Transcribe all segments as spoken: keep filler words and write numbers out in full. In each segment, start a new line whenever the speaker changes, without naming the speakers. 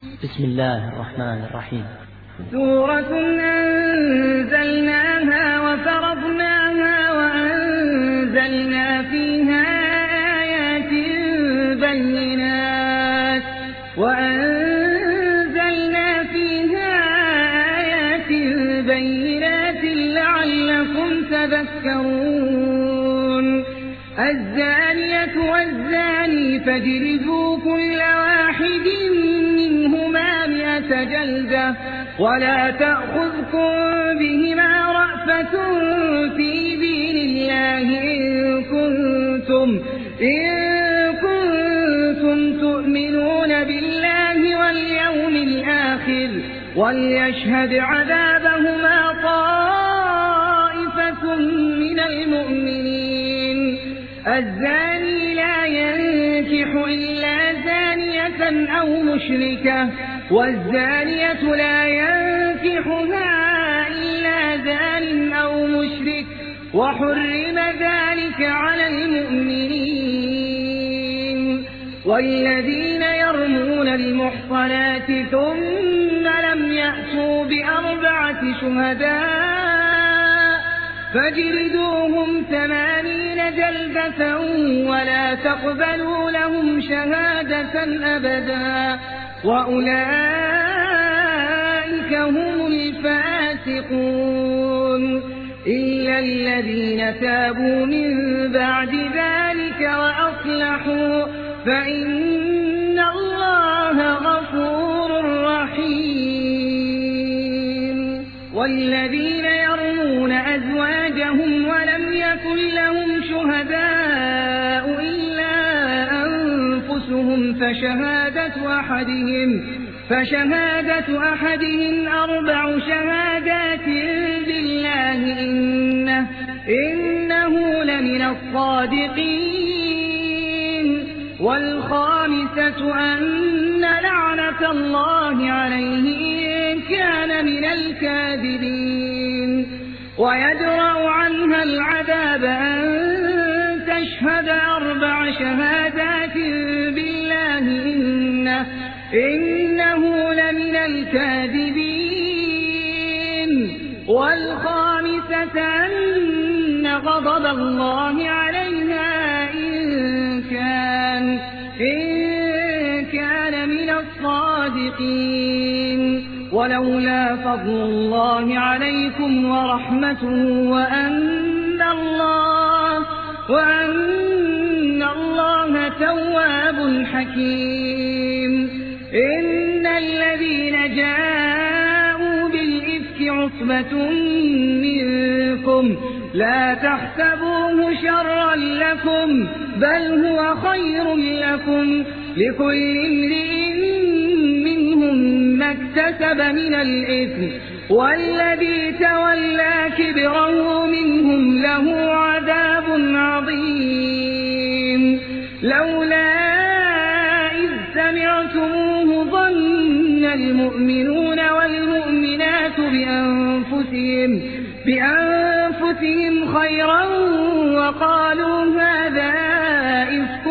بسم الله الرحمن الرحيم.
سورة أنزلناها وفرضناها وأنزلنا فيها آيات بينات وأنزلنا فيها آيات بينات لعلكم تذكرون. الزانية والزاني فاجلدوا كل واحد منهما مئة جلدة ولا تأخذكم بهما رأفة في دين الله إن كنتم, إن كنتم تؤمنون بالله واليوم الآخر وليشهد عذابهما طائفة من المؤمنين. الزاني لا ينكح إلا زانية أو مشركة والزانية لا ينكحها إلا زان أو مشرك وحرم ذلك على المؤمنين. والذين يرمون المحصنات ثم لم يأتوا بأربعة شهداء فاجلدوهم ثمانين جلدة ولا تقبلوا لهم شهادة أبدا وأولئك هم الفاسقون إلا الذين تابوا من بعد ذلك وأصلحوا فإن الله غفور رحيم. والذين يرمون أزواجهم ولم يكن لهم شهداء إلا أنفسهم فشهادة أحدهم فشهادة أحدهم أربع شهادات بالله إنه, إنه لمن الصادقين. والخامسة أن لعنة الله عليه إن كان من الكاذبين. ويدرأ عنها العذاب أن تشهد أربع شهادات بالله إنه, إنه لمن الكاذبين. والخامسة أن غضب الله عليها إن كان, إن كان من الصادقين. ولولا فضل الله عليكم ورحمته وأن الله, وأن الله تواب حكيم. إن الذين جاءوا بالإفك عصبة منكم لا تحسبوه شرا لكم بل هو خير لكم لكل امرئ منهم ما اكتسب من الإثم والذي تولى كبره منهم له عذاب عظيم. لولا إذ سمعتموه ظن المؤمنون والمؤمنات بأنفسهم, بأنفسهم خيرا وقالوا هذا إفك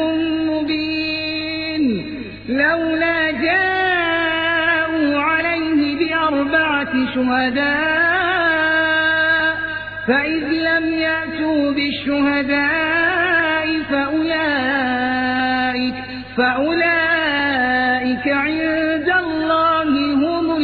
مبين. لولا جاءوا عليه بأربعة شهداء فإذ لم يأتوا بالشهداء فأولئك, فأولئك عند الله هم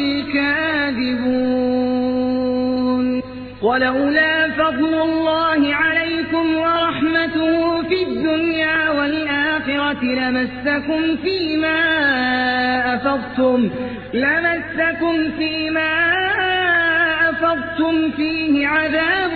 الكاذبون. ولولا فضل الله عليكم ورحمته في الدنيا والآخرة لمسكم فيما أفضتم, لمسكم فيما أفضتم فيه عذاب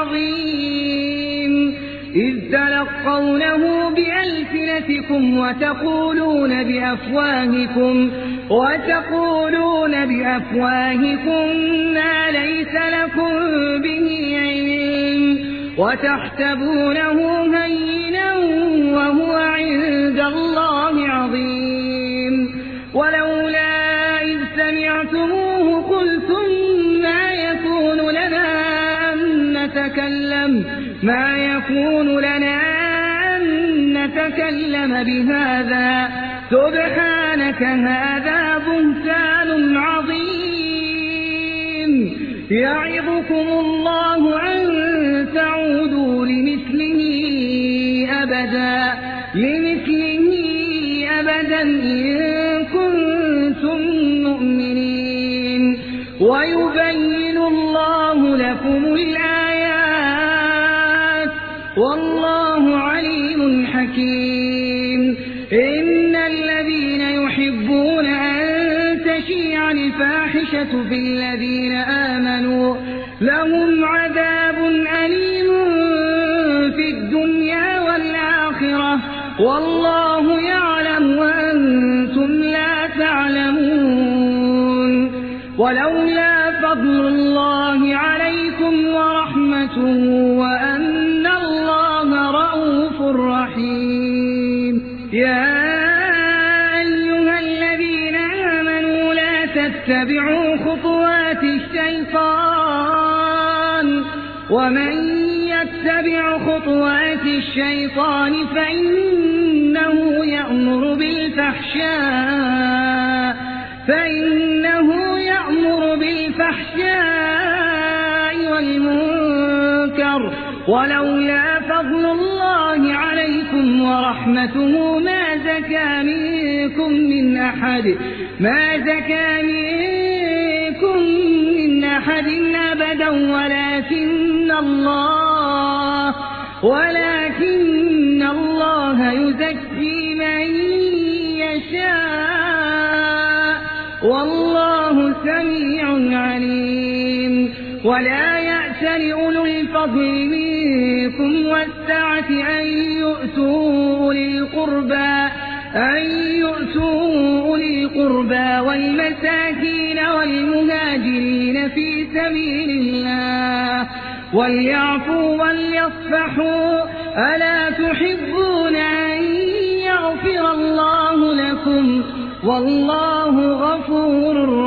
عظيم إذ تلقونه بألسنتكم وتقولون بأفواهكم, وتقولون بأفواهكم ما ليس لكم به علم وتحسبونه هينا وهو عند الله عظيم. ولولا إذ سمعتموه قلتم ما يكون لنا أن نتكلم, ما يكون لنا أن نتكلم بهذا سبحانك هذا بهتان يعظكم الله أن تعودوا لمثله أبدا لمثله أبدا إن كنتم مؤمنين ويبين الله لكم الآيات والله عليم حكيم. إن الذين يحبون أن تشيع الفاحشة في الذين آمنوا لهم عذاب أليم في الدنيا والآخرة والله يعلم وأنتم لا تعلمون. ولولا فضل الله عليكم ورحمته وأن الله رءوف رحيم. يا أيها الذين آمنوا لا تتبعوا خطوات الشيطان ومن يتبع خطوات الشيطان فإنه يأمر بالفحشاء فإنه يأمر بالفحشاء والمنكر ولولا فضل الله عليكم ورحمته ما زكى منكم من أحد ما زكى منكم من أحد أبدا ولكن الله ولكن الله يزكي من يشاء والله سميع عليم. ولا يأتل أولو الفضل منكم والسعة أن يؤتوا أولي القربى أن يؤتوا أولي القربى والمساكين والمهاجرين في سبيل الله وليعفوا وليصفحوا ألا تحبون أن يغفر الله لكم والله غفور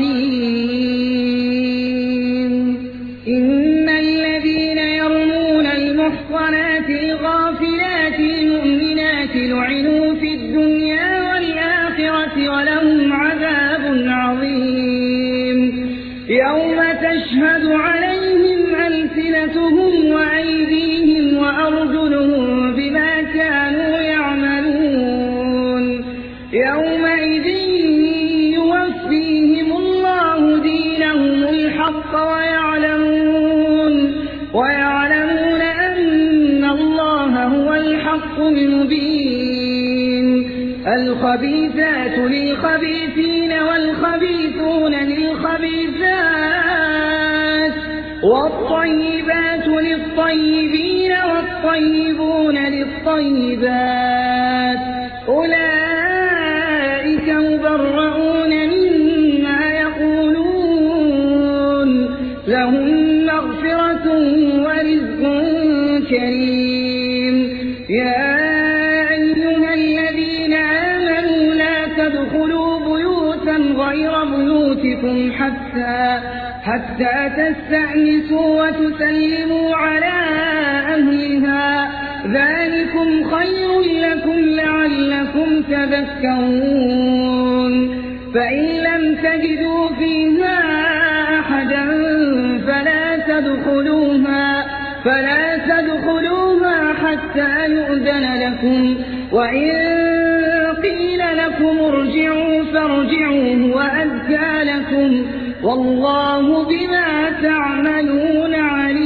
رحيم. إن الذين يرمون المحصنات الغافلات المؤمنات لعنوا في الدنيا والآخرة ولهم عذاب عظيم. يوم تشهد عليهم ألسنتهم وأيديهم وأرجلهم بما كانوا يعملون. يومئذ يوفيهم الله دينهم الحق ويعلمون ويعلمون أن الله هو الحق المبين. الخبيثات للخبيثين والخبيثون للخبيثات والطيبات للطيبين والطيبون للطيبات أولئك مبرؤون مما يقولون لهم مغفرة ورزق كريم. يا أيها الذين آمنوا لا تدخلوا بيوتا غير بيوتكم حتى حتى تستأنسوا وتسلموا على أهلها ذلكم خير لكم لعلكم تذكرون. فإن لم تجدوا فيها أحدا فلا تدخلوها فلا تدخلوها حتى يؤذن لكم وإن قيل لكم ارجعوا فارجعوا هو أزكى لكم والله بما تعملون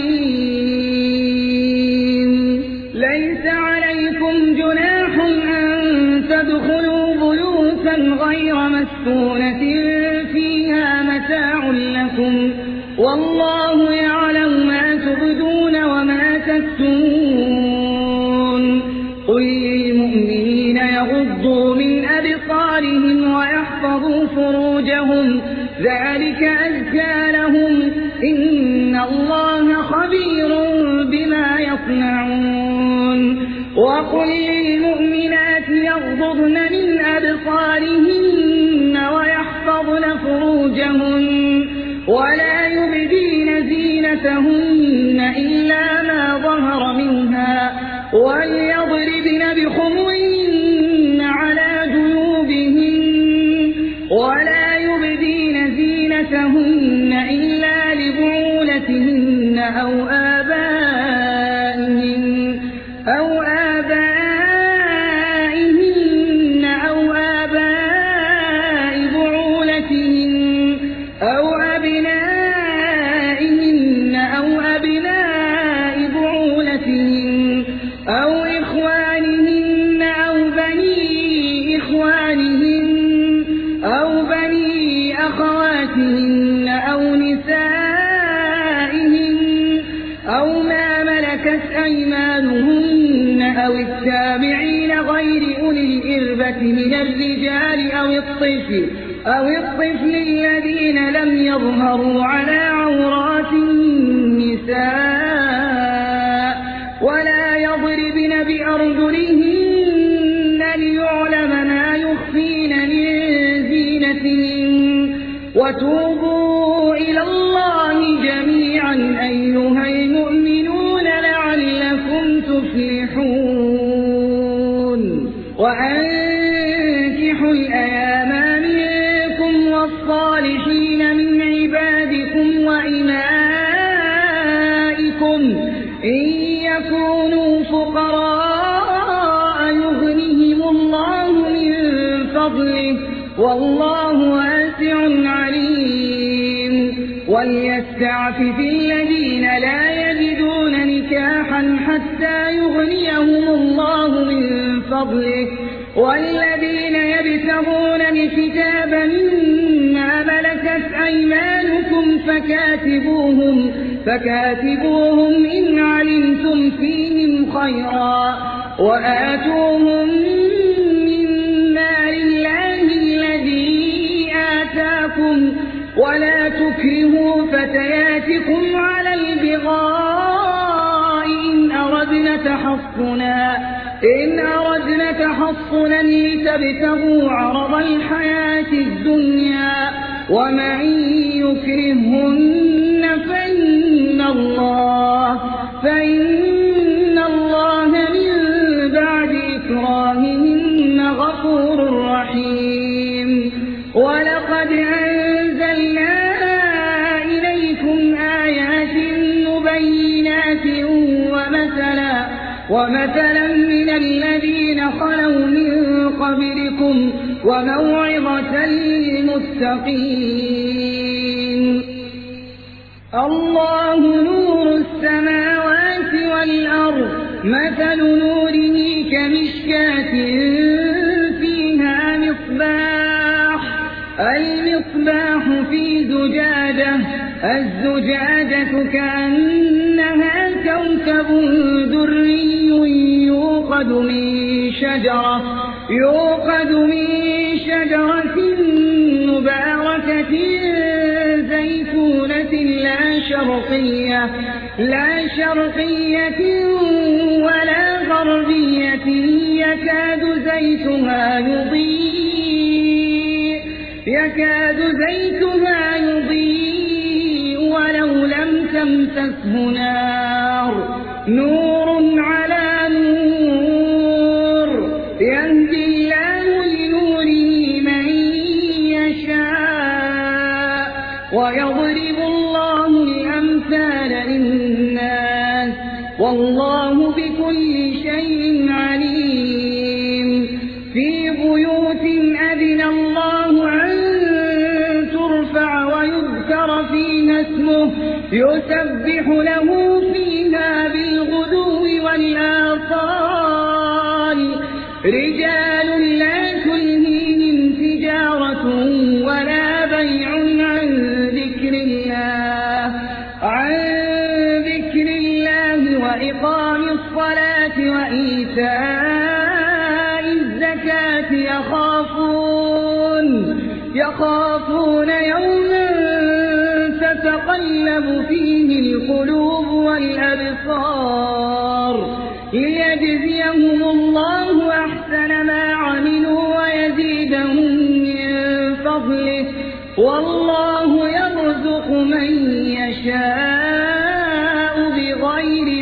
عليم. ليس عليكم جناح أن تدخلوا بيوتا غير مسكونة فيها متاع لكم والله يعلم ما تبدون وما تكتمون. قل للمؤمنين يغضوا من أبصارهم ويحفظوا فروجهم ذلك أزكى لهم إن الله خبير بما يصنعون. وقل للمؤمنات يغضضن من أبصارهن ويحفظن فروجهن ولا يبدين زينتهن إلا ما ظهر منها وليضربن بخمرهن على جيوبهن ولا يبدين زينتهن إلا لبعولتهن بعولتهن أو آبائهن أو آبائهن أو آباء بعولتهن أو أبنائهن أو أبناء بعولتهن أو إخوانهن أو بني إخوانهن أو بني أخواتهن أو نسائهن أو ما ملكت أيمانهن أو التابعين غير أولي الإربة من الرجال أو الطفل أو الطفل الذين لم يظهروا على عورات النساء ولا يضربن بأرجلهن ليعلم ما يخفين من زينتهن وتوبوا إلى الله جميعا أيها المؤمنون لعلكم تفلحون وأنكحوا الأيام منكم والصالحين من عبادكم وإمائكم إن يكونوا فقراء يغنهم الله من فضله والله واسع عليم وليستعفف الذين لا يجدون نكاحا حتى يغنيهم الله من فضله والذين يبتغون الكتاب مما ملكت أيمانكم فكاتبوهم فكاتبوهم إن علمتم فيهم خيرا وآتوهم من مال الله الذي آتاكم ولا تكرهوا فتياتكم على البغاء إن أردنا تحصنا إن أردنا تحصنا لتبتغوا عرض الحياة الدنيا ومن يكرهن فإن الله فإن الله من بعد إكراههن غفور رحيم ولقد أنزلنا إليكم آيات مبينات ومثلا ومثلا من الذين خلوا من قبلكم وموعظة للمتقين الله نور السماوات والأرض مثل نوره كمشكاة فيها مصباح المصباح في زجاجة الزجاجة كأنها كوكب دري يوقد من شجرة يوقد من شجرة مباركة زيتونة لا شرقية لا شرقية ولا غربية يكاد زيتها يضيء يكاد زيتها يضيء ولو لم تمسسه نار نور على نور يهدي الله لنوره من يشاء ويضرب الله الأمثال للناس والله بكل شيء عليم في بيوت أذن الله أن ترفع ويذكر فيها اسمه يسبح له فيها بالغدو والآصال رجال لا تلهيهم تجارة ولا بيع عن ذكر الله عن ذكر الله وإقام الصلاة وإيتاء الزكاة يخافون يخافون يوما تتقلب فيه القلوب والأبصار ليجزيهم الله أحسن ما عملوا ويزيدهم من فضله والله يرزق من يشاء بغير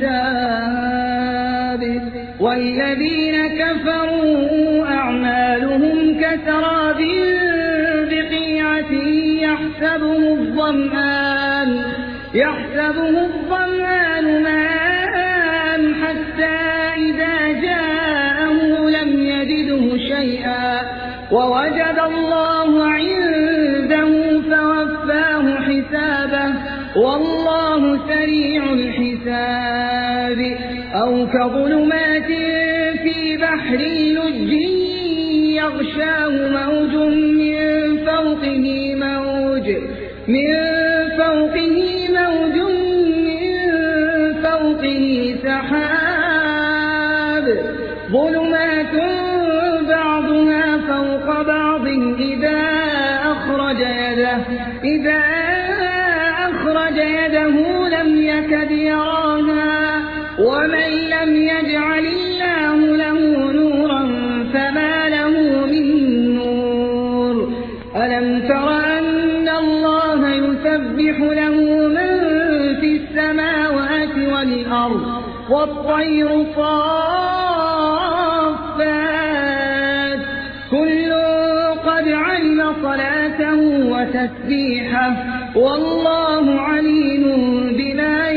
حساب والذين كفروا أعمالهم كسراب بقيعة يحسبه الظمآن يحسبه الظمآن ماء حتى إذا جاءه لم يجده شيئا ووجد الله عنده فوفاه حسابه والله سريع الحساب. أو كظلمات في بحر لج يغشاه موج من فوقه موج من فوقه موج من فوقه سحاب ظلمات بعضها فوق بعض إذا أخرج يده إذا أخرج يده لم يكد يراها ومن لم يجعل الله له نورا فما له من نور. ألم تر أن الله يسبح له من في السماوات والأرض والطير صافات كل قد علم صلاته وتسبيحه والله عليم بما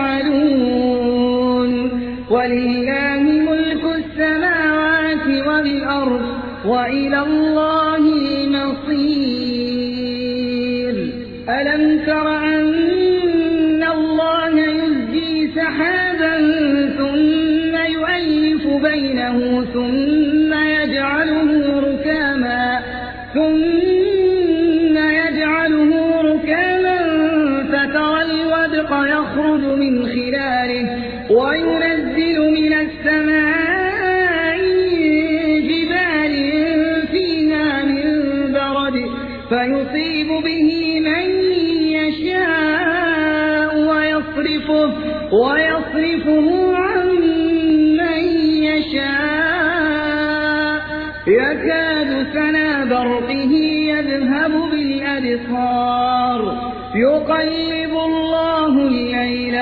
يفعلون. ولله ملك السماوات والأرض وإلى الله المصير. ألم تر أن الله يزجي سحابا ثم يؤلف بينه ثم يجعله ركاما ثم يجعله ركاما فترى الودق يخرج من خلاله وينزل من السماء جبال فيها من برد فيصيب به من يشاء ويصرفه, ويصرفه عن من يشاء يكاد سنا برقه يذهب بالأبصار يقلب الله الليل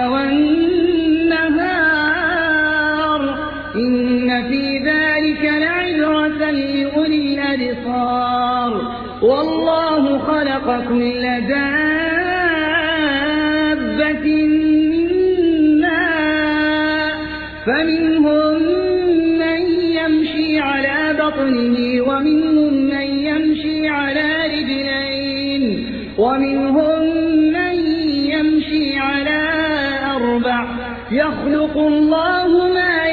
والنهار إن في ذلك لعبرة لأولي الأبصار. والله خلق كل دابة من ماء فمنهم من يمشي على بطنه ومنهم من يمشي على رجلين ومنهم من يمشي على أربع يخلق الله ما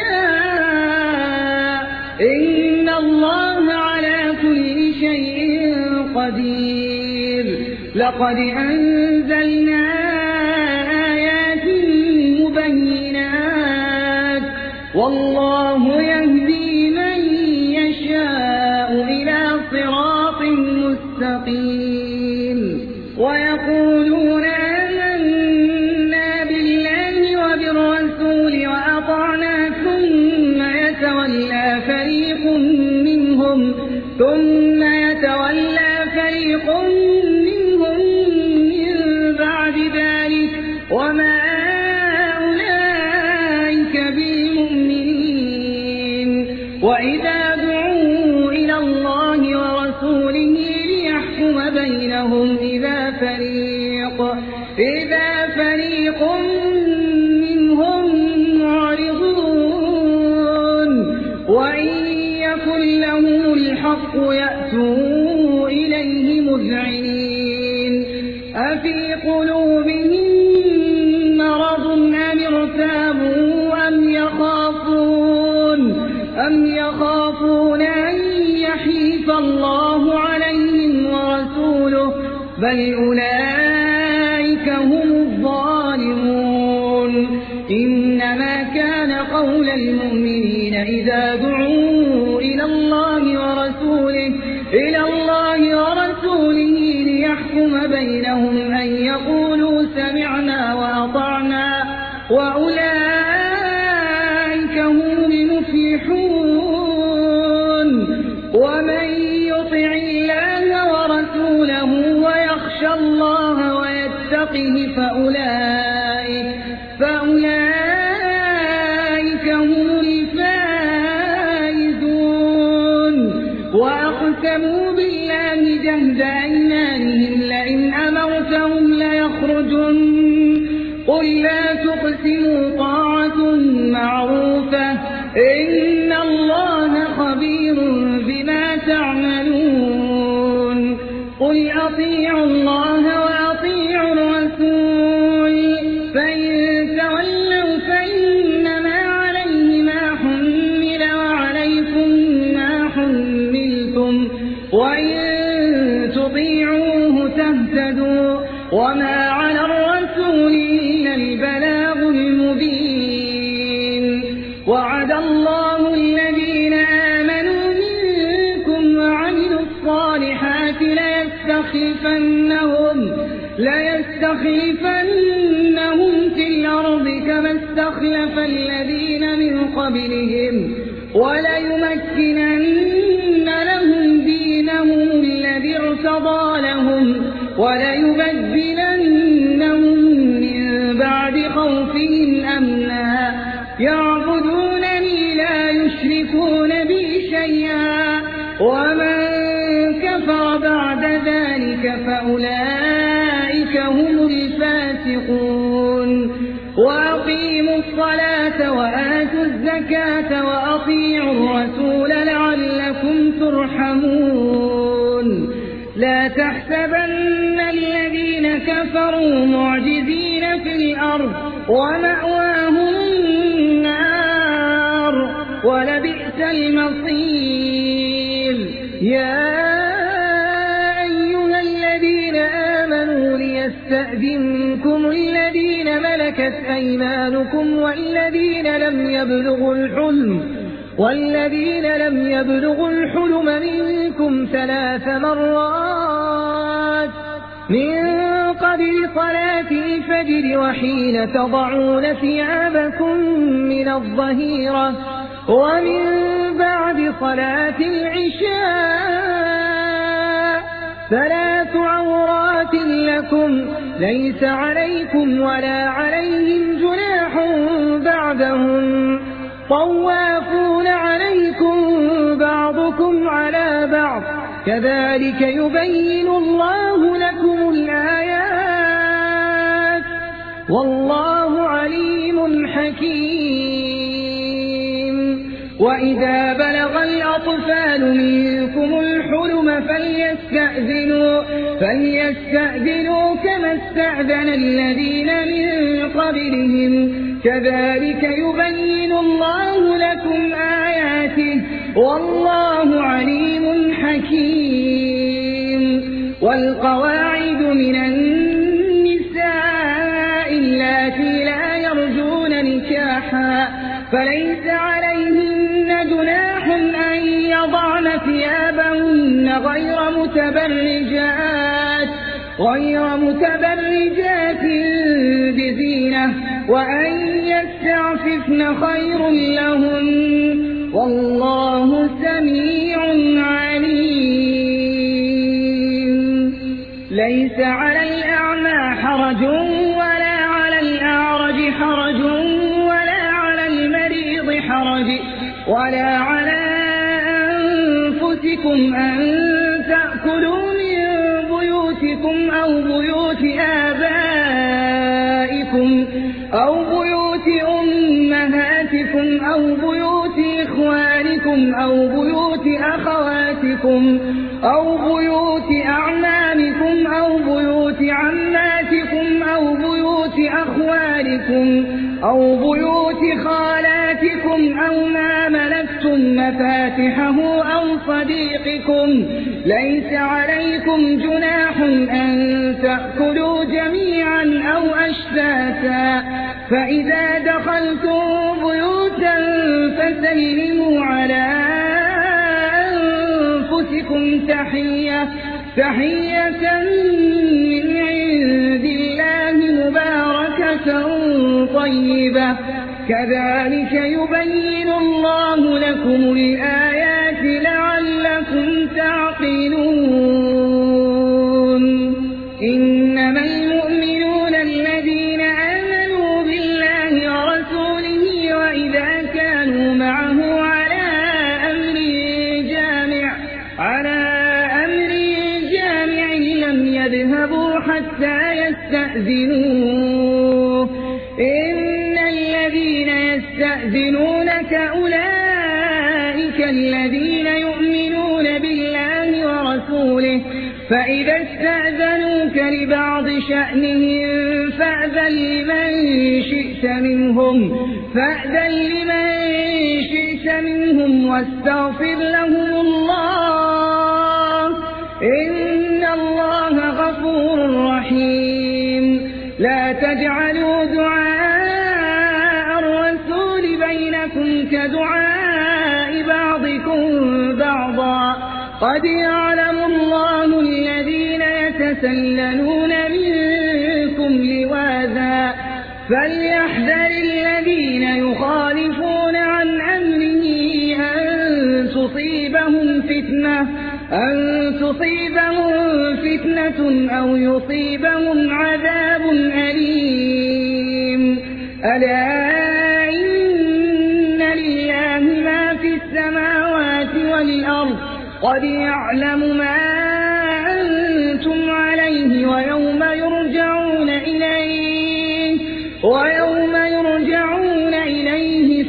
يشاء إن الله على كل شيء قدير. لقد أنزلنا آيات مبينات والله يهدي من يشاء إلى صراط مستقيم. ويقولون آمنا بالله وبالرسول وأطعنا ثم يتولى فريق منهم ثم يتولى فريق منهم من بعد ذلك وما أولئك بالمؤمنين. وإذا دعوا إلى الله ورسوله ليحكم بينهم إذا فريق إذا فريق منهم معرضون وإن يكن لهم الحق يأتوا إليه مذعنين. أفي قلوبهم مرض أم ارتابوا أم يخافون أم يخافون أن يحيف الله عليهم ورسوله بل أولئك هم الظالمون. إنما كان قول المؤمنين إذا دعوا إلى الله ورسوله إلى الله ورسوله ليحكم بينهم أن يقولوا سمعنا وأطعنا وأولئك هم المفلحون. ومن يطع الله ورسوله ويخشى الله ويتقه فأولئك فأولئك هم الفائزون. وأقسموا بالله جهد أيمانهم لئن أمرتهم ليخرجن قل لا تقسموا طاعة معروفة إن الله خبير بما تعملون قل أطيعوا الله وأطيعوا الرسول فإن تولوا فإنما عليه ما حمل وعليكم ما حملتم وإن تطيعوه تهتدوا وما على الرسول إلا البلاغ المبين وعد الله الذين آمنوا منكم وعملوا الصالحات ليستخلفنهم, ليستخلفنهم في الأرض كما استخلف الذين من قبلهم وليمكنن لهم دينهم الذي ارتضى لهم وليبدلنهم من بعد خوفهم أمنا يعبدونني لا يشركون بي شيئا ومن كفر بعد ذلك فأولئك هم الفاسقون وأقيموا الصلاة وآتوا الزكاة وأطيعوا الرسول لعلكم ترحمون لا تحسبن الذين كفروا معجزين في الأرض ومأواهم النار ولبئس المصير يا أيها الذين آمنوا ليستأذنكم الذين ملكت أيمانكم والذين لم يبلغوا الحلم والذين لم يبلغوا الحلم منكم ثلاث مرات من قبل صلاة الفجر وحين تضعون ثيابكم من الظهيرة ومن بعد صلاة العشاء ثلاث عورات لكم ليس عليكم ولا عليهم جناح بعدهم طوافون عليكم بعضكم على بعض كذلك يبين الله لكم الآيات والله عليم حكيم وإذا بلغ الأطفال منكم الحلم فليستأذنوا, فليستأذنوا كما استأذن الذين من قبلهم كذلك يبين الله لكم آياته والله عليم حكيم والقواعد من النساء اللاتي لا يرجون نكاحا فليس عليهن جناح أن يضعن ثيابهن غير متبرجات غير متبرجات بزينة وأن يستعففن خير لهن والله سميع عليم ليس على الأعمى حرج ولا على الأعرج حرج ولا على المريض حرج ولا على أنفسكم أن تأكلوا من بيوتكم أو بيوت آبائكم أو بيوت أمهاتكم أو بيوت إخوانكم أو بيوت أخواتكم أو بيوت أعمامكم أو بيوت عماتكم أو بيوت أخوالكم أو بيوت خالاتكم أو ما ملكتم مفاتحه أو صديقكم ليس عليكم جناح أن تأكلوا جميعا أو أشتاتا فإذا دخلتم بيوتا فسلموا على أنفسكم تحية تحية من عند الله مباركة طيبة كذلك يبين الله لكم الآيات لعلكم تعقلون إنما المؤمنون الذين آمنوا بالله ورسوله وإذا كانوا معه على أمر جامع على أمر جامع لم يذهبوا حتى يستأذنوه إن الذين يستأذنونك أولئك الذين يؤمنون بالله ورسوله فإذا استأذنوك لبعض شأنهم فأذن لمن شئت منهم فأذن لمن شئت منهم واستغفر لهم الله إن الله غفور رحيم. لا تجعلوا دعاء الرسول بينكم كدعاء بعضكم بعضا قد يعلم الله الذين يتسللون منكم لواذا فليحذر الذين يخالفون عن أمره أن تصيبهم فتنة أن تصيبهم فتنة أو يصيبهم عذاب أليم. ألا إن لله ما في السماوات والأرض قد يعلم ما أنتم عليه ويوم يرجعون إليه ويوم يرجعون إليه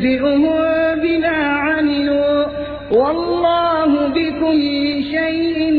فينبئهم بما عملوا والله بكل شيء